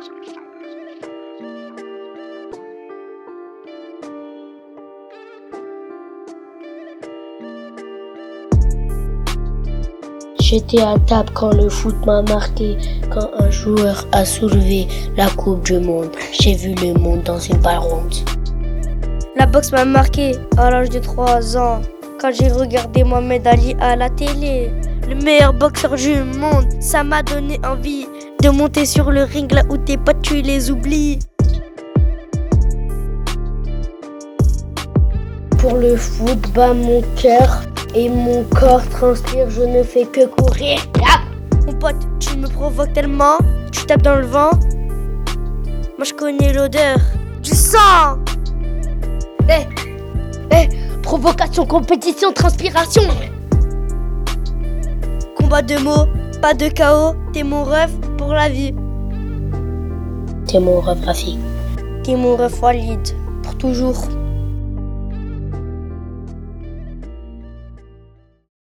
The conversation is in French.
J'étais à table quand le foot m'a marqué, quand un joueur a soulevé la coupe du monde. J'ai vu le monde dans une balle ronde. La boxe m'a marqué à l'âge de 3 ans, quand j'ai regardé Mohamed Ali à la télé. Le meilleur boxeur du monde, ça m'a donné envie de monter sur le ring là où tes potes tu les oublies. Pour le foot, bat mon cœur et mon corps transpire, je ne fais que courir. Mon pote, tu me provoques tellement, tu tapes dans le vent. Moi je connais l'odeur du sang. Provocation, compétition, transpiration. Combat de mots, pas de chaos, t'es mon rêve pour la vie. T'es mon rêve, Rafi. T'es mon rêve Walid, pour toujours.